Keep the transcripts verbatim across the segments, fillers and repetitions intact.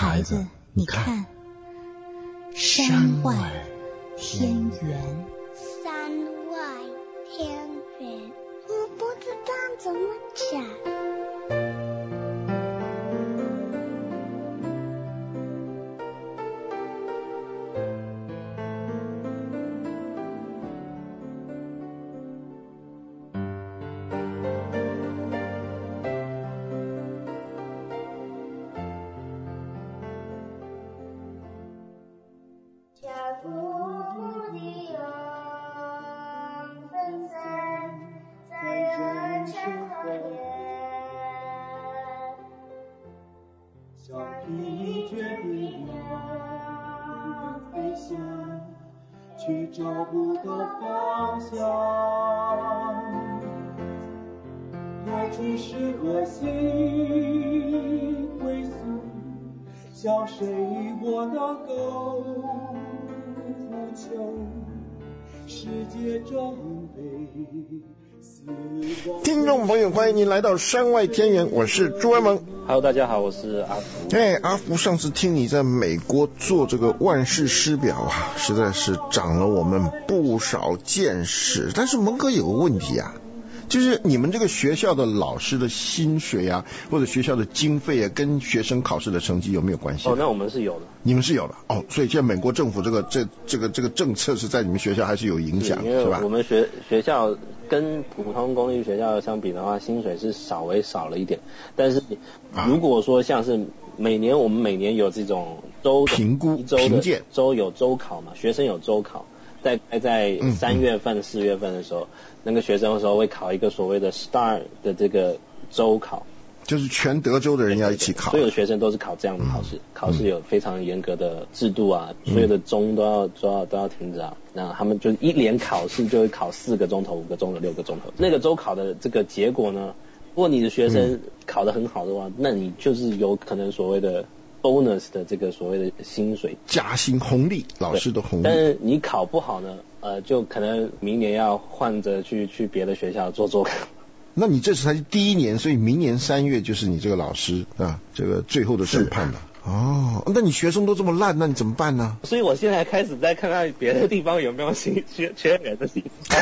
孩子，你看，山外天圆。 山外天圆，我不知道怎么讲。 去找不到方向，来去是何心归宿，向谁我能够呼求？世界正北， 听众朋友，欢迎您来到山外天圆，我是朱文萌。 Hello， 大家好，我是阿福。 哎，阿福，上次听你在美国做这个万世师表啊，实在是长了我们不少见识。但是蒙哥有个问题啊，就是你们这个学校的老师的薪水啊，或者学校的经费啊，跟学生考试的成绩有没有关系？ 哦，那我们是有的。 你们是有的哦，所以现在美国政府这个这这个这个政策是在你们学校还是有影响， 是吧？ 是吧？ 我们学学校跟普通公立学校相比的话，薪水是稍微少了一点。但是如果说像是每年我们每年有这种周评估一周的评鉴， 周有周考嘛，学生有周考，在在三月份、四、嗯、月份的时候，那个学生的时候会考一个所谓的 S T A R 的这个周考。 就是全德州的人要一起考， 所有的学生都是考这样的考试，嗯、考试有非常严格的制度啊，嗯、所有的钟都要都要都要停止啊。那他们就一连考试就会考四个钟头、五个钟头、六个钟头。那个周考的这个结果呢，如果你的学生考得很好的话，嗯、那你就是有可能所谓的 bonus 的这个所谓的薪水加薪红利，老师的红利。 但是你考不好呢，呃，就可能明年要换着去去别的学校做做考。 那你这次才是第一年，所以明年三月就是你这个老师啊，这个最后的审判了。哦，那你学生都这么烂，那你怎么办呢？ 所以我现在开始在看看别的地方有没有缺缺人的地方，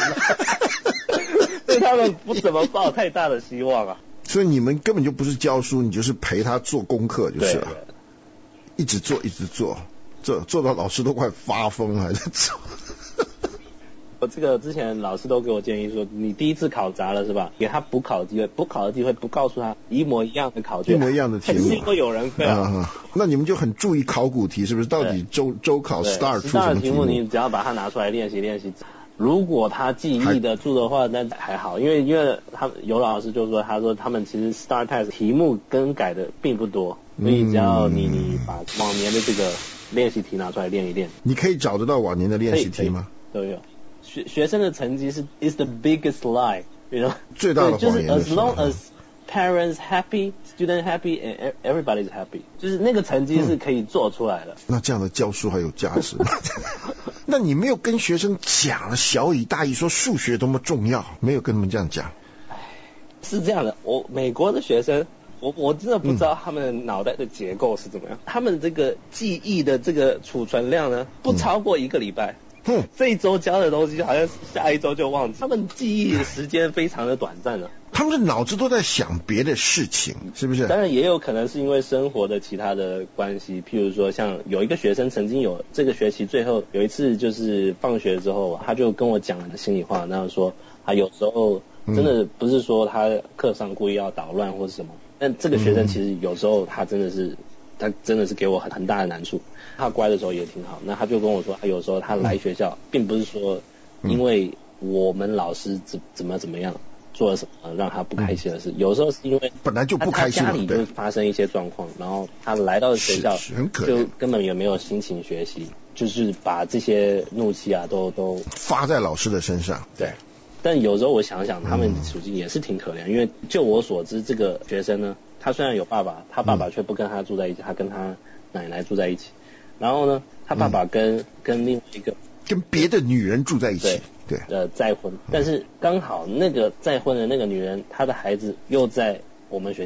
对他们不怎么抱太大的希望啊。 所以你们根本就不是教书，你就是陪他做功课就是了，一直做一直做，做做到老师都快发疯还在做。 我这个之前老师都给我建议说，你第一次考砸了是吧？给他补考的机会，补考的机会不告诉他一模一样的考卷， 一模一样的题目， 还是会有人废啊、 嗯。那你们就很注意考古题，是不是？到底周周考 S T A R 出什么题目？ 你只要把它拿出来练习练习。如果他记忆得住的话，那还好，因为因为他有老师就说，他说他们其实 S T A R test 题目更改的并不多，所以只要你你把往年的这个练习题拿出来练一练。 你可以找得到往年的练习题吗？ 都有。学学生的成绩是 is the biggest lie， you know， 最大的谎言就是 as long as parents happy, student happy, and everybody's happy， 就是那个成绩是可以做出来的。嗯、 那这样的教书还有价值吗？那你没有跟学生讲小以大义，说数学多么重要，没有跟他们这样讲。 是这样的，我美国的学生，我我真的不知道他们脑袋的结构是怎么样，嗯、他们这个记忆的这个储存量呢，不超过一个礼拜。嗯，这一周教的东西好像下一周就忘记，他们记忆的时间非常的短暂了。 他们的脑子都在想别的事情，是不是？ 当然也有可能是因为生活的其他的关系，譬如说像有一个学生曾经有这个学期最后有一次就是放学之后，他就跟我讲了心里话，那样说他有时候真的不是说他课上故意要捣乱或是什么，但这个学生其实有时候他真的是。他真的是给我很很大的难处，他乖的时候也挺好，那他就跟我说，他有时候他来学校，并不是说因为我们老师怎怎么怎么样做了什么让他不开心的事，有时候是因为本来就不开心， 他家里就发生一些状况，然后他来到学校就根本也没有心情学习，就是把这些怒气啊都都发在老师的身上。 对，但有时候我想想，他们处境也是挺可怜，嗯、因为就我所知，这个学生呢。他虽然有爸爸，他爸爸却不跟他住在一起，他跟他奶奶住在一起。然后呢，他爸爸跟、嗯、跟另外一个跟别的女人住在一起， 对，对呃再婚。但是刚好那个再婚的那个女人，她的孩子又在我们学校，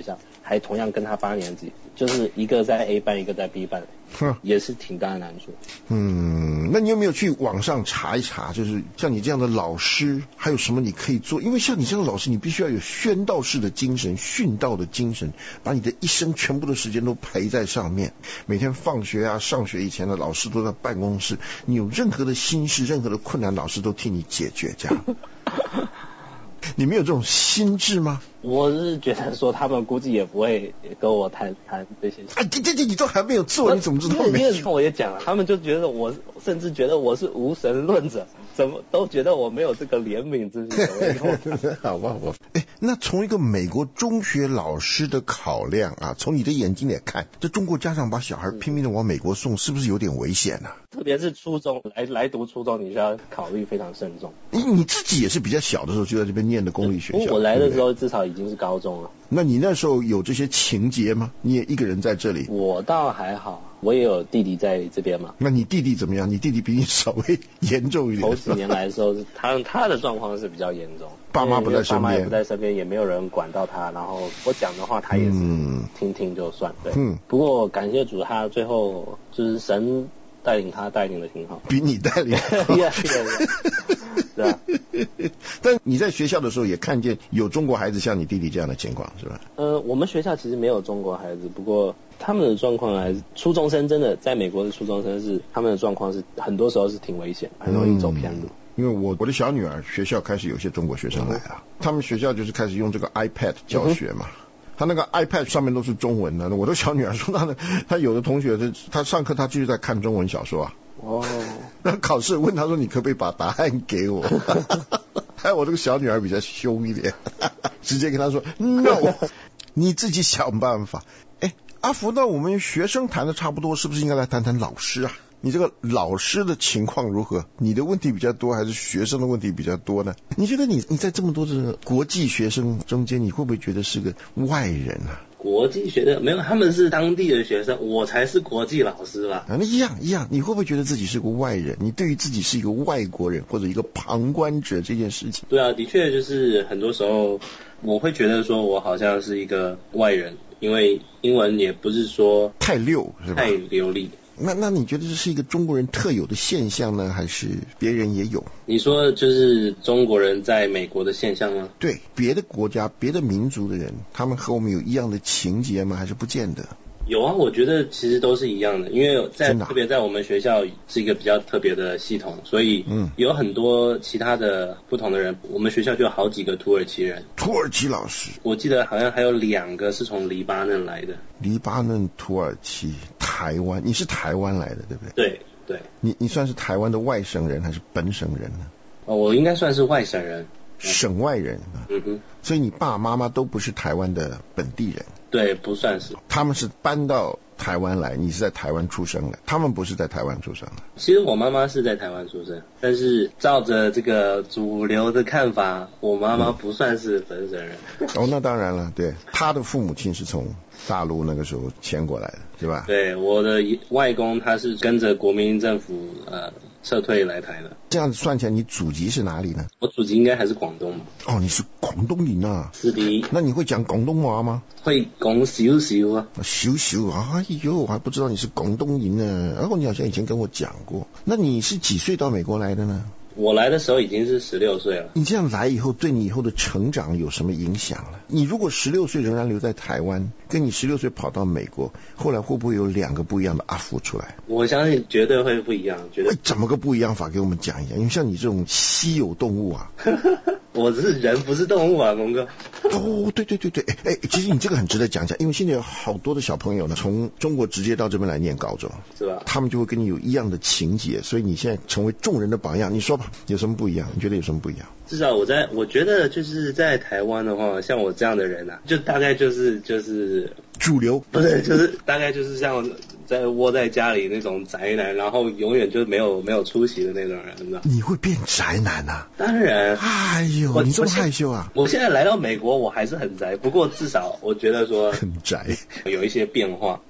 还同样跟他八年级，就是一个在 A 班，一个在 B 班，也是挺大的难处。 嗯，那你有没有去网上查一查，就是像你这样的老师还有什么你可以做？因为像你这样的老师，你必须要有宣道式的精神，训道的精神，把你的一生全部的时间都陪在上面。每天放学啊上学以前的老师都在办公室，你有任何的心事任何的困难，老师都替你解决，这样你没有这种心智吗？ 我是觉得说他们估计也不会跟我谈谈这些事。 啊，这这这你都还没有做，你怎么知道没有？ 因为我也讲了，他们就觉得我，甚至觉得我是无神论者，怎么都觉得我没有这个怜悯之心。 好吧，我哎，那从一个美国中学老师的考量啊，从你的眼睛来看，这中国家长把小孩拼命的往美国送，是不是有点危险啊？ 特别是初中来来读初中，你需要考虑非常慎重。 你你自己也是比较小的时候就在这边念的公立学校。 我来的时候至少已经是高中了。 那你那时候有这些情节吗？你也一个人在这里？ 我倒还好，我也有弟弟在这边嘛。 那你弟弟怎么样？你弟弟比你稍微严重一点。 头几年来的时候，他他的状况是比较严重， 爸妈不在身边， 爸妈也不在身边，也没有人管到他。然后我讲的话，他也是听听就算。对，嗯。不过感谢主，他最后就是神带领他带领的挺好， 比你带领好。 yeah, yeah, yeah. 是啊。 但你在学校的时候也看见有中国孩子像你弟弟这样的情况，是吧？ 呃，我们学校其实没有中国孩子，不过他们的状况还是初中生，真的在美国的初中生是他们的状况是很多时候是挺危险，很容易走偏路。 嗯，因为我我的小女儿学校开始有些中国学生来了，他们学校就是开始用这个 iPad 教学嘛。嗯，他那个 iPad 上面都是中文的，我的小女儿说她的，她有的同学她上课她继续在看中文小说啊。哦。那考试问她说你可不可以把答案给我？还有我这个小女儿比较凶一点，直接跟她说 no， 你自己想办法。哎，阿福，那我们学生谈的差不多，是不是应该来谈谈老师啊？你这个老师的情况如何？你的问题比较多还是学生的问题比较多呢？你觉得你你在这么多的国际学生中间，你会不会觉得是个外人啊？ 国际学生没有，他们是当地的学生，我才是国际老师吧？ 啊，那一样一样，你会不会觉得自己是个外人？你对于自己是一个外国人或者一个旁观者这件事情？ 对啊，的确就是很多时候我会觉得说我好像是一个外人，因为英文也不是说太溜，是吧？ 太流利。 那那你觉得这是一个中国人特有的现象呢，还是别人也有？ 你说就是中国人在美国的现象吗？ 对，别的国家别的民族的人，他们和我们有一样的情节吗？还是不见得？ 有啊，我觉得其实都是一样的，因为在特别在我们学校是一个比较特别的系统，所以有很多其他的不同的人，我们学校就有好几个土耳其人。 土耳其老师， 我记得好像还有两个是从黎巴嫩来的。 黎巴嫩、土耳其、台湾，你是台湾来的对不对？ 对对。你你算是台湾的外省人还是本省人呢？ 哦，我应该算是外省人。 省外人。 嗯哼。 所以你爸妈妈都不是台湾的本地人？ 对，不算是。 他们是搬到台湾来，你是在台湾出生的，他们不是在台湾出生的。 其实我妈妈是在台湾出生，但是照着这个主流的看法，我妈妈不算是本省人。 嗯、哦，那当然了，对，她的父母亲是从大陆那个时候迁过来的，对吧？ 对，我的外公他是跟着国民政府呃撤退来台的。 这样子算起来，你祖籍是哪里呢？ 我祖籍应该还是广东嘛。 哦，你是广东人啊？ 是的。 那你会讲广东话吗？ 会讲少少啊。 少少啊，哎呦，我还不知道你是广东人呢。然后你好像以前跟我讲过。那你是几岁到美国来的呢？ 我来的时候已经是十六岁了。 你这样来以后，对你以后的成长有什么影响了？你如果十六岁仍然留在台湾，跟你十六岁跑到美国，后来会不会有两个不一样的阿福出来？ 我相信绝对会不一样，绝对。 怎么个不一样法？给我们讲一下。因为像你这种稀有动物啊。 我是人，不是动物啊，龙哥。 哦，对对对对，哎，其实你这个很值得讲讲，因为现在有好多的小朋友呢，从中国直接到这边来念高中， 是吧？ 他们就会跟你有一样的情节，所以你现在成为众人的榜样。你说吧，有什么不一样？你觉得有什么不一样？ 至少我在，我觉得就是在台湾的话，像我这样的人啊，就大概就是就是主流， 不是，就是大概就是像在窝在家里那种宅男，然后永远就没有没有出息的那种人，知道？ 你会变宅男啊？ 当然。 哎呦，你这么害羞啊？ 我现在来到美国，我还是很宅，不过至少我觉得说很宅， 有一些变化。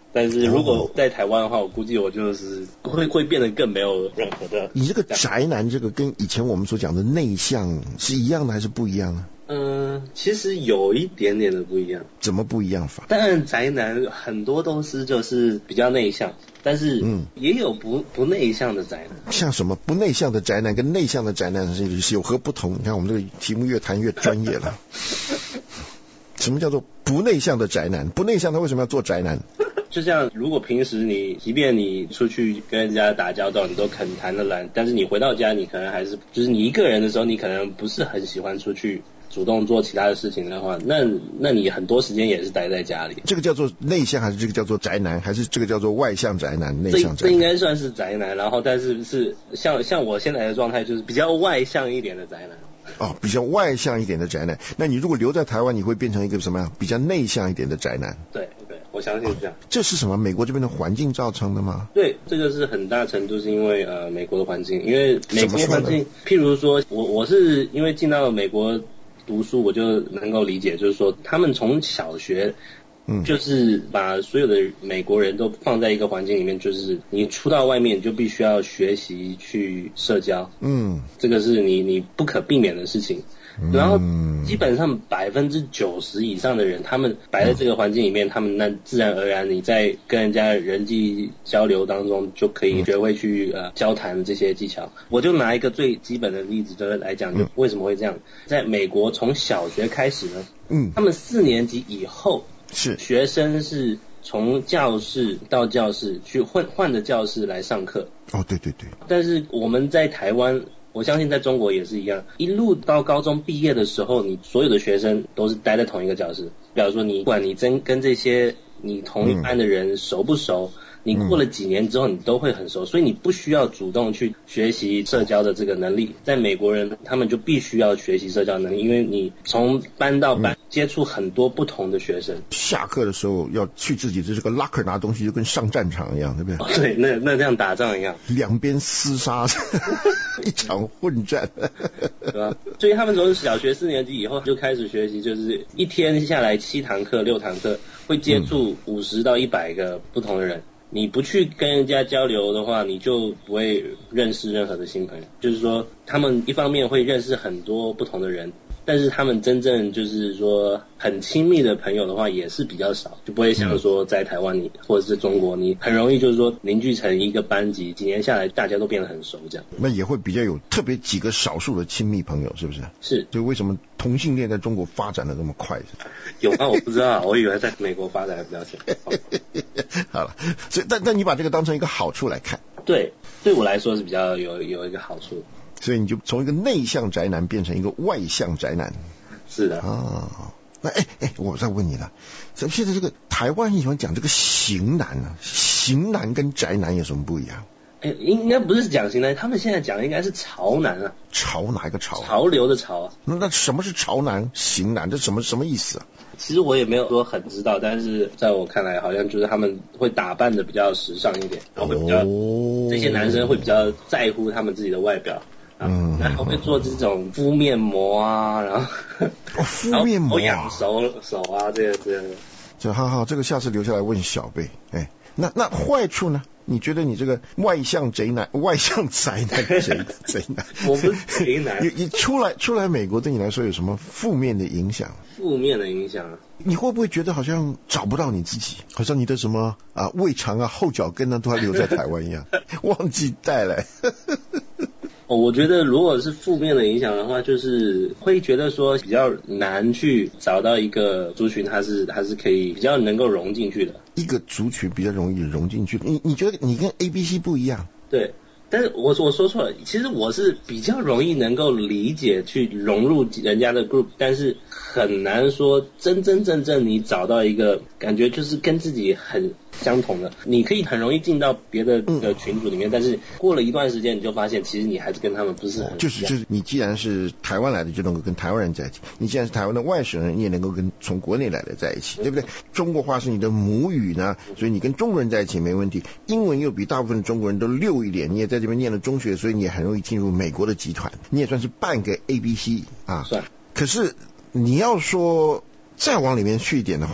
但是如果在台湾的话，我估计我就是会会变得更没有任何的。 你这个宅男，这个跟以前我们所讲的内向是一样的还是不一样呢？ 嗯，其实有一点点的不一样。 怎么不一样法？ 当然，宅男很多都是就是比较内向，但是也有不不内向的宅男。 像什么不内向的宅男跟内向的宅男是是有何不同？你看我们这个题目越谈越专业了。什么叫做不内向的宅男？不内向他为什么要做宅男？ 就像如果平时你即便你出去跟人家打交道，你都肯谈得来，但是你回到家你可能还是就是你一个人的时候，你可能不是很喜欢出去主动做其他的事情的话，那那你很多时间也是待在家里。 这个叫做内向还是这个叫做宅男，还是这个叫做外向宅男？内向宅男， 这这应该算是宅男，然后但是是像像我现在的状态就是比较外向一点的宅男。 哦，比较外向一点的宅男。那你如果留在台湾，你会变成一个什么样？比较内向一点的宅男。 对对，我相信是这样。 哦，这是什么？美国这边的环境造成的吗？ 对，这个是很大程度是因为呃美国的环境，因为美国环境，譬如说我我是因为进到美国读书，我就能够理解，就是说他们从小学。嗯，就是把所有的美国人都放在一个环境里面，就是你出到外面你就必须要学习去社交，嗯，这个是你你不可避免的事情。然后基本上百分之九十以上的人，他们摆在这个环境里面，他们那自然而然你在跟人家人际交流当中就可以学会去呃交谈这些技巧。我就拿一个最基本的例子就是来讲，就为什么会这样？在美国从小学开始呢，嗯，他们四年级以后。是学生是从教室到教室去换换着教室来上课。 哦，对对对。但是我们在台湾，我相信在中国也是一样，一路到高中毕业的时候，你所有的学生都是待在同一个教室。比方说你不管你真跟这些你同一班的人熟不熟，嗯，你过了几年之后你都会很熟，所以你不需要主动去学习社交的这个能力。在美国人他们就必须要学习社交能力，因为你从班到班接触很多不同的学生， 下课的时候要去自己的这个 locker 拿东西，就跟上战场一样，对不对？ 哦，对，那那这样打仗一样， 两边厮杀一场混战， 对吧？所以他们从小学四年级以后就开始学习，就是一天下来七堂课六堂课会接触五十到一百个不同的人，你不去跟人家交流的话，你就不会认识任何的新朋友。就是说他们一方面会认识很多不同的人，但是他们真正就是说很亲密的朋友的话也是比较少，就不会像说在台湾你或者是中国你很容易就是说凝聚成一个班级，几年下来大家都变得很熟这样。 那也会比较有特别几个少数的亲密朋友，是不是？ 是。 就为什么同性恋在中国发展的这么快？ 有吗？我不知道，我以为在美国发展的比较快。 好了，所以但但你把这个当成一个好处来看。 对，对我来说是比较有有一个好处。 所以你就从一个内向宅男变成一个外向宅男。 是的。 哦，那哎哎，我再问你了，现在这个台湾喜欢讲这个型男啊，型男跟宅男有什么不一样？ 哎，应该不是讲型男，他们现在讲的应该是潮男啊。 潮哪一个潮？ 潮流的潮啊。 那那什么是潮男、型男？这什么什么意思啊？ 其实我也没有说很知道，但是在我看来，好像就是他们会打扮的比较时尚一点，然后会比较、哦、这些男生会比较在乎他们自己的外表。嗯，然后会做这种敷面膜啊，然后、 哦、敷面膜、啊， 养手手啊，这个这个。 就好好，这个下次留下来问小贝。哎，那那坏处呢？你觉得你这个外向宅男、外向宅男、宅宅男， 我不是宅男。 你你出来出来美国对你来说有什么负面的影响？ 负面的影响， 你会不会觉得好像找不到你自己？好像你的什么啊胃肠啊、后脚跟啊都还留在台湾一样，忘记带了。 哦，我觉得如果是负面的影响的话，就是会觉得说比较难去找到一个族群，它是它是可以比较能够融进去的。 一个族群比较容易融进去，你你觉得你跟 A B C 不一样？ 对，但是我我说错了，其实我是比较容易能够理解去融入人家的 group， 但是很难说真真正正你找到一个感觉就是跟自己很相同的，你可以很容易进到别的的群组里面、嗯，但是过了一段时间你就发现，其实你还是跟他们不是很就是就是你既然是台湾来的，就能够跟台湾人在一起；你既然是台湾的外省人，你也能够跟从国内来的在一起，对不对？中国话是你的母语呢，所以你跟中国人在一起没问题。英文又比大部分中国人都溜一点，你也在这边念了中学，所以你也很容易进入美国的集团，你也算是半个 A B C 啊。 算。 可是你要说再往里面去一点的话，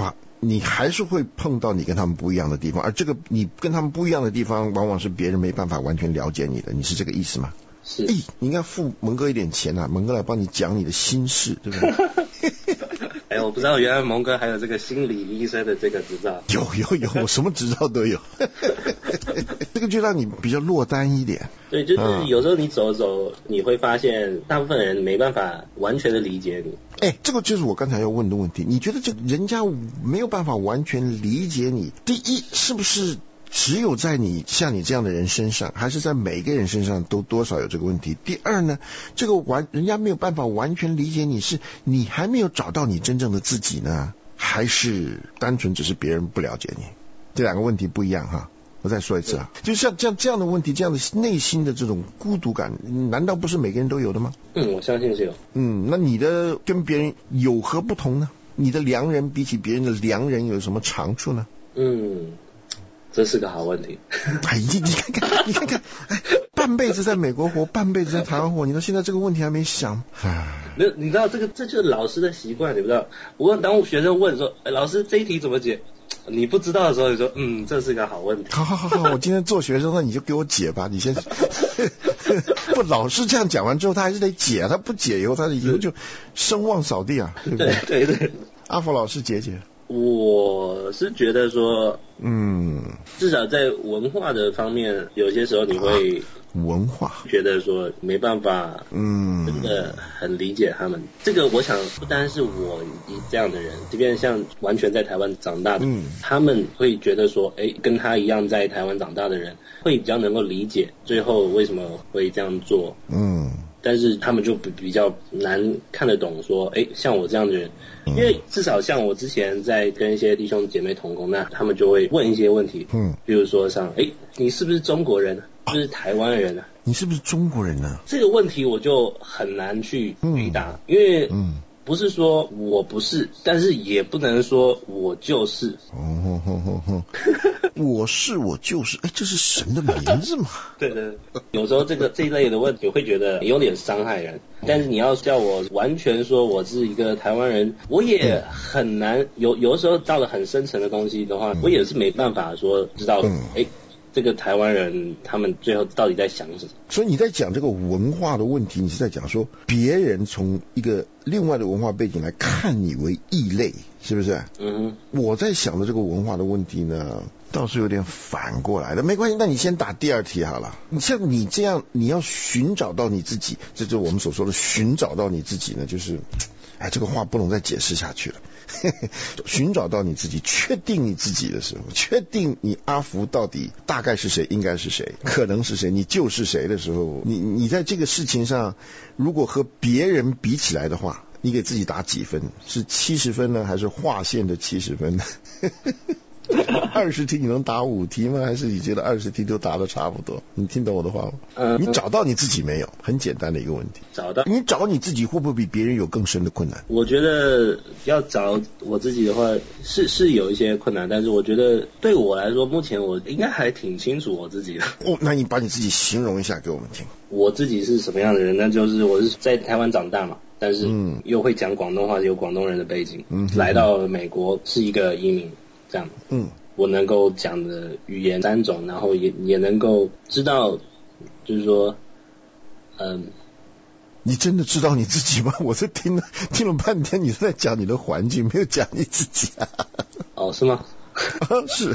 你还是会碰到你跟他们不一样的地方，而这个你跟他们不一样的地方，往往是别人没办法完全了解你的，你是这个意思吗？ 是。 哎，你应该付蒙哥一点钱啊，蒙哥来帮你讲你的心事，对不对？ 哎，我不知道原来蒙哥还有这个心理医生的这个执照。 有有有，我什么执照都有。这个就让你比较落单一点。 对，就是有时候你走走，你会发现大部分人没办法完全的理解你。 哎，这个就是我刚才要问的问题。你觉得这人家没有办法完全理解你，第一是不是只有在你像你这样的人身上，还是在每个人身上都多少有这个问题？第二呢，这个完人家没有办法完全理解你，是你还没有找到你真正的自己呢，还是单纯只是别人不了解你？这两个问题不一样哈。我再说一次啊，就像这样这样的问题，这样的内心的这种孤独感，难道不是每个人都有的吗？ 嗯，我相信是有。 嗯，那你的跟别人有何不同呢？你的良人比起别人的良人有什么长处呢？ 嗯，这是个好问题。 哎，你你看看，你看看，哎，半辈子在美国活，半辈子在台湾活，你到现在这个问题还没想。 没有，你知道这个这就是老师的习惯，你不知道。我当学生问说，哎，老师这一题怎么解？你不知道的时候，你说嗯，这是个好问题。 好好好好，我今天做学生，那你就给我解吧。你先不老师这样讲完之后，他还是得解，他不解以后，他以后就声望扫地啊，对不对？ 对对对。 阿福老师解解。 我是觉得说， 嗯， 至少在文化的方面，有些时候你会。 啊文化觉得说没办法，嗯，真的很理解他们。这个我想不单是我这样的人，即便像完全在台湾长大的，嗯，他们会觉得说，哎，跟他一样在台湾长大的人，会比较能够理解最后为什么会这样做，嗯。但是他们就比比较难看得懂说，哎，像我这样的人，因为至少像我之前在跟一些弟兄姐妹同工，那他们就会问一些问题，嗯，比如说像，哎，你是不是中国人？是不是台湾人啊？ 你是不是中国人呢？ 这个问题我就很难去回答，嗯、因为不是说我不是，但是也不能说我就是。哦吼吼吼， 我是我就是，哎，这是神的名字嘛？ 对对，有时候这个这一类的问题，我会觉得有点伤害人。但是你要叫我完全说我是一个台湾人，我也很难。有有的时候到了很深层的东西的话，我也是没办法说知道，哎、嗯。这个台湾人他们最后到底在想什么？ 所以你在讲这个文化的问题，你是在讲说别人从一个另外的文化背景来看你为异类，是不是？嗯，我在想的这个文化的问题呢，倒是有点反过来的。没关系，那你先打第二题好了。你像你这样，你要寻找到你自己，这就是我们所说的寻找到你自己呢，就是，哎，这个话不能再解释下去了。寻找到你自己，确定你自己的时候，确定你阿福到底大概是谁，应该是谁，可能是谁，你就是谁的时候，你你在这个事情上，如果和别人比起来的话，你给自己打几分？是七十分呢，还是划线的七十分呢？二十题你能答五题吗？还是你觉得二十题都答得差不多？你听懂我的话吗？嗯，你找到你自己没有？很简单的一个问题。 找到。 你找你自己会不会比别人有更深的困难？ 我觉得要找我自己的话，是是有一些困难，但是我觉得对我来说，目前我应该还挺清楚我自己的。 哦，那你把你自己形容一下给我们听。 我自己是什么样的人？那就是我是在台湾长大嘛。但是又会讲广东话，有广东人的背景，嗯，来到美国是一个移民，这样，嗯，我能够讲的语言三种，然后也也能够知道，就是说，嗯， 你真的知道你自己吗？我是听了听了半天，你是在讲你的环境，没有讲你自己啊？ 哦，是吗？ 是。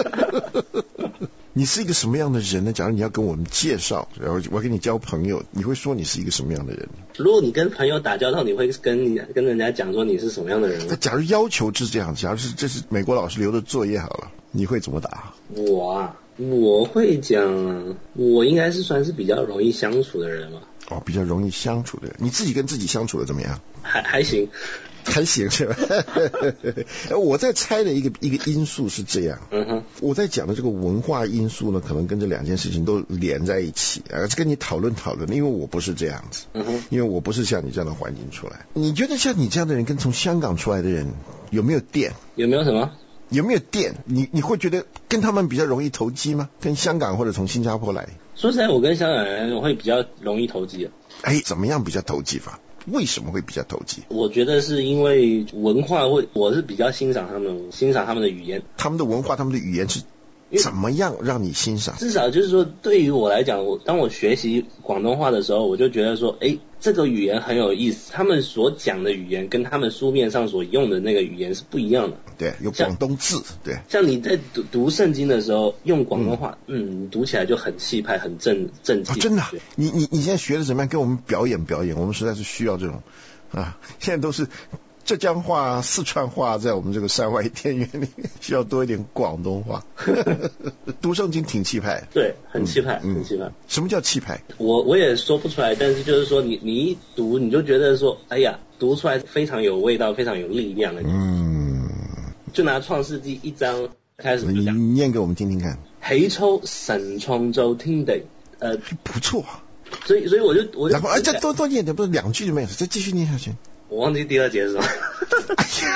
你是一个什么样的人呢？假如你要跟我们介绍，然后我要跟你交朋友，你会说你是一个什么样的人？ 如果你跟朋友打交道，你会跟你跟人家讲说你是什么样的人？ 那假如要求是这样，假如是这是美国老师留的作业好了，你会怎么打？ 我啊，我会讲，我应该是算是比较容易相处的人嘛。 哦，比较容易相处的人，你自己跟自己相处的怎么样？ 还还行。 还行是吧？我在猜的一个一个因素是这样，嗯哼，我在讲的这个文化因素呢，可能跟这两件事情都连在一起，呃，跟你讨论讨论，因为我不是这样子，嗯哼，因为我不是像你这样的环境出来。你觉得像你这样的人跟从香港出来的人有没有电？ 有没有什么？ 有没有电？你你会觉得跟他们比较容易投机吗？跟香港或者从新加坡来？ 说实在，我跟香港人我会比较容易投机的。 哎，怎么样比较投机法？ 为什么会比较投机？ 我觉得是因为文化会，我是比较欣赏他们，欣赏他们的语言， 他们的文化，他们的语言是怎么样让你欣赏？ 至少就是说，对于我来讲，我当我学习广东话的时候，我就觉得说，哎，这个语言很有意思。他们所讲的语言跟他们书面上所用的那个语言是不一样的。 对，有广东字。对， 像你在读读圣经的时候用广东话，嗯，嗯读起来就很气派，很正正气、 啊。真的、啊，你你你现在学的怎么样？给我们表演表演，我们实在是需要这种啊。现在都是浙江话、四川话，在我们这个山外天源里面需要多一点广东话。读圣经挺气派， 对，很气派，嗯、很气派。 什么叫气派？ 我我也说不出来，但是就是说你，你你一读你就觉得说，哎呀，读出来非常有味道，非常有力量的。嗯，就拿创世纪一章开始就讲， 你念给我们听听看。 起初神創造天地，呃， 不錯。 所以所以我就我就然後哎，再多多念點，不是兩句就沒有，再繼續念下去。 我忘記第二節是什麼。 哎呀，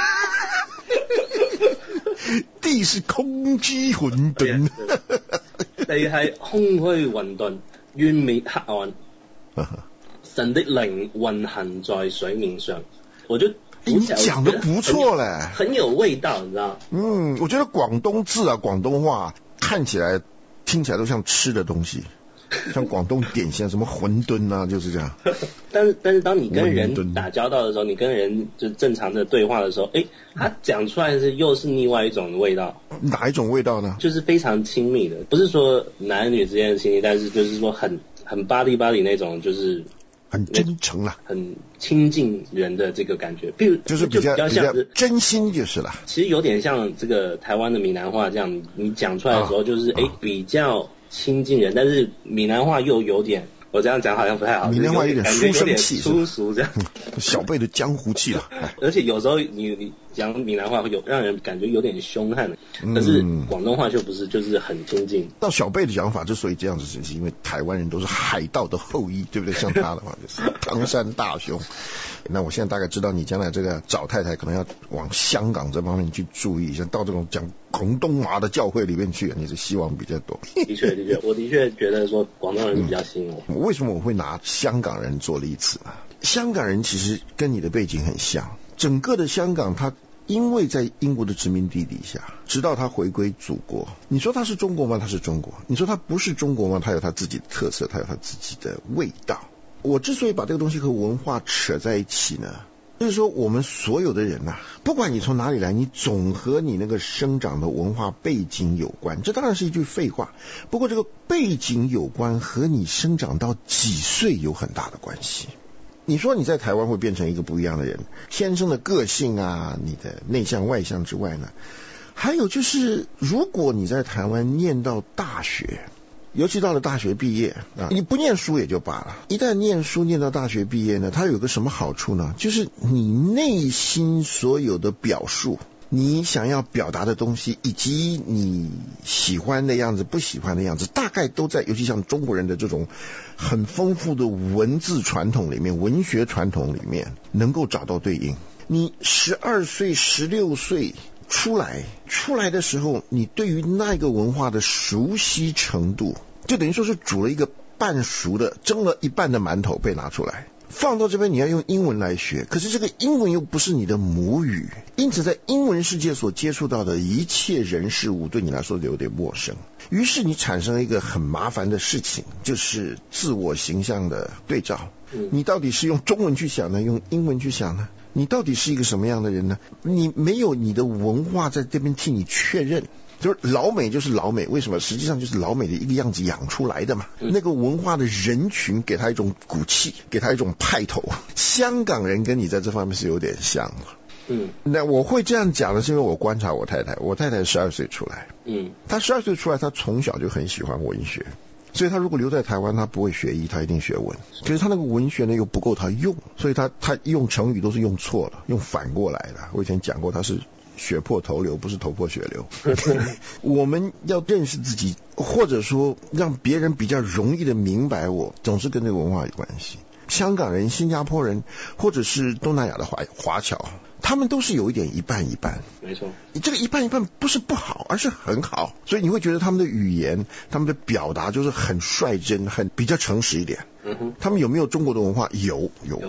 地是空虛混沌， 地係空虛混沌，淵面黑暗，神的靈運行在水面上。我就你講得不錯嘞， 很有味道，你知道？ 嗯，我覺得廣東字啊，廣東話看起來、聽起來都像吃的東西。像廣東點心什麼餛飩啊，就是這樣。 但是但是當你跟人打交道的時候，你跟人就正常的對話的時候，誒，他講出來是又是另外一種味道。 哪一種味道呢？ 就是非常親密的，不是說男女之間的親密，但是就是說很很巴里巴里那種，就是很真誠啦， 很親近人的這個感覺。比如就是比較就比較像是比較真心就是啦。 其實有點像這個台灣的閩南話這樣，你講出來的時候就是誒、啊、比較親近人，但是閩南話又有點，我這樣講好像不太好。 閩南話有點書生氣， 粗俗這樣， 小輩的江湖氣啦。 而且有時候你你講閩南話會有讓人感覺有點兇悍，可是廣東話就不是，就是很親近。 到小輩的講法之所以這樣子，是因為台灣人都是海盜的後裔，對不對？像他的話就是唐山大兄。那我現在大概知道你將來這個找太太可能要往香港這方面去注意一下，到這種講廣東話的教會裡面去，你是希望比較多。 的確的確，我的確覺得說廣東人比較吸引我。 嗯，為什麼我會拿香港人做例子呢？香港人其實跟你的背景很像，整個的香港它因為在英國的殖民地底下，直到它回歸祖國，你說它是中國嗎？它是中國。你說它不是中國嗎？它有它自己的特色，它有它自己的味道。我之所以把這個東西和文化扯在一起呢，就是說我們所有的人啊，不管你從哪裡來，你總和你那個生長的文化背景有關。這當然是一句廢話，不過這個背景有關和你生長到幾歲有很大的關係。你說你在台灣會變成一個不一樣的人，天生的個性啊，你的內向外向之外呢，還有就是如果你在台灣念到大學，尤其到了大學畢業啊，你不念書也就罷了，一旦念書念到大學畢業呢，它有個什麼好處呢？就是你內心所有的表述，你想要表達的東西，以及你喜歡的樣子不喜歡的樣子，大概都在尤其像中國人的這種很豐富的文字傳統裡面，文學傳統裡面能夠找到對應。你十二歲十六歲出來出來的時候，你對於那個文化的熟悉程度，就等於說是煮了一個半熟的蒸了一半的饅頭被拿出來放到這邊，你要用英文來學，可是這個英文又不是你的母語，因此在英文世界所接觸到的一切人事物對你來說有點陌生，於是你產生了一個很麻煩的事情，就是自我形象的對照。你到底是用中文去想呢，用英文去想呢？你到底是一個什麼樣的人呢？你沒有你的文化在這邊替你確認，就是老美就是老美，為什麼？實際上就是老美的一個樣子養出來的嘛。那個文化的人群給他一種骨氣，給他一種派頭。香港人跟你在這方面是有點像的。嗯，那我會這樣講的是因為我觀察我太太，我太太十二歲出來，嗯，她十二歲出來，她從小就很喜歡文學。所以他如果留在台灣，他不會學醫，他一定學文。可是他那個文學呢又不夠他用，所以他他用成語都是用錯了，用反過來的。我以前講過，他是血破頭流，不是頭破血流。我們要認識自己，或者說讓別人比較容易的明白我，總是跟這個文化有關係。香港人、新加坡人，或者是東南亞的華華僑，他們都是有一點一半一半。 沒錯， 這個一半一半不是不好，而是很好。所以你會覺得他們的語言、他們的表達就是很率真、很比較誠實一點。嗯哼，他們有沒有中國的文化？有，有，有。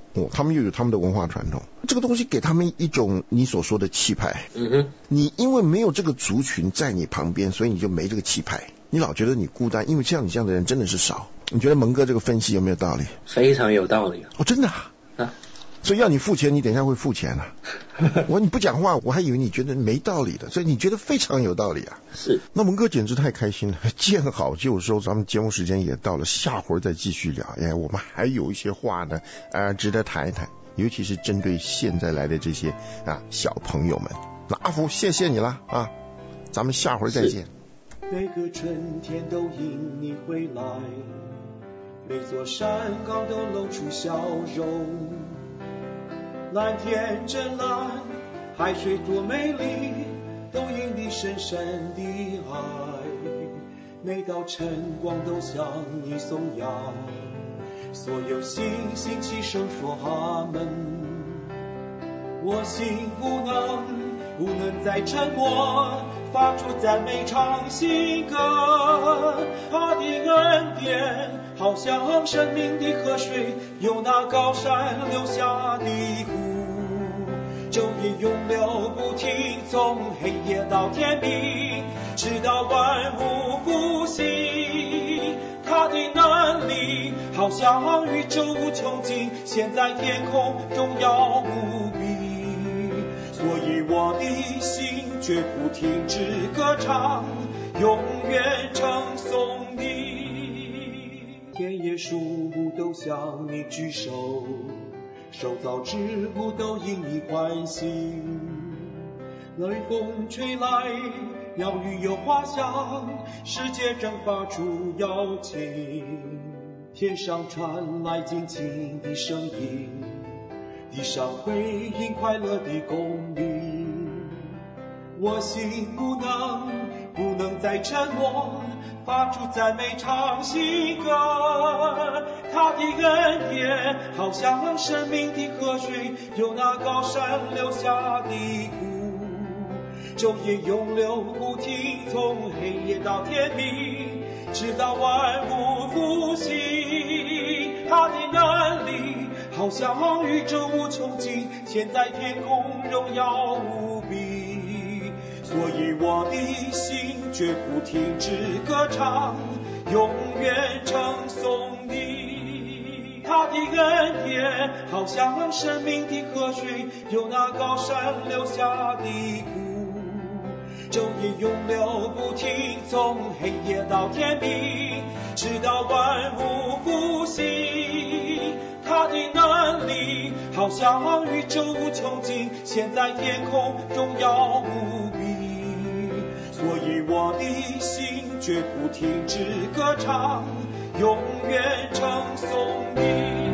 哦，他们又有他们的文化传统，这个东西给他们一种你所说的气派。 嗯哼， 你因为没有这个族群在你旁边，所以你就没这个气派，你老觉得你孤单，因为像你这样的人真的是少。你觉得蒙哥这个分析有没有道理？ 非常有道理。 哦，真的啊？ 啊， 所以要你付钱，你等一下会付钱啊。我你不讲话，我还以为你觉得没道理的，所以你觉得非常有道理啊。 是， 那蒙哥简直太开心了，见好就收，咱们节目时间也到了，下回再继续聊。哎，我们还有一些话呢，呃，值得谈一谈，尤其是针对现在来的这些啊小朋友们。那阿福，谢谢你了啊，咱们下回再见。 每个春天都因你回来，每座山岗都露出笑容，蓝天真蓝，海水多美丽，都因你深深的爱。每道晨光都向你颂扬，所有星星齐声说阿门。我心不能不能再沉默，发出赞美唱新歌。他的恩典好像生命的河水，由那高山流下的湖，昼夜永流不停，从黑夜到天明，直到万物复兴。他的能力好像宇宙无穷尽，现在天空荣耀无比。所以我的心绝不停止歌唱，永远称颂你。田野树木都向你举手，受造之物都因你欢喜。冷风吹来，鸟语有花香，世界正发出邀请。天上传来静静的声音，地上回应快乐的公鸣。我心不能不能再沉默，发出赞美唱新歌。他的恩典好像生命的河水，由那高山流下的湖，昼夜永流不停，从黑夜到天明，直到万物复兴。他的能力好像宇宙无穷尽，现在天空荣耀无比。所以我的心绝不停止歌唱，永远称颂你。他的恩典好像生命的河水，由那高山流下的湖，昼夜永流不停，从黑夜到天明，直到万物复兴。他的能力好像宇宙无穷尽，现在天空荣耀无比。所以我的心绝不停止歌唱，永远称颂你。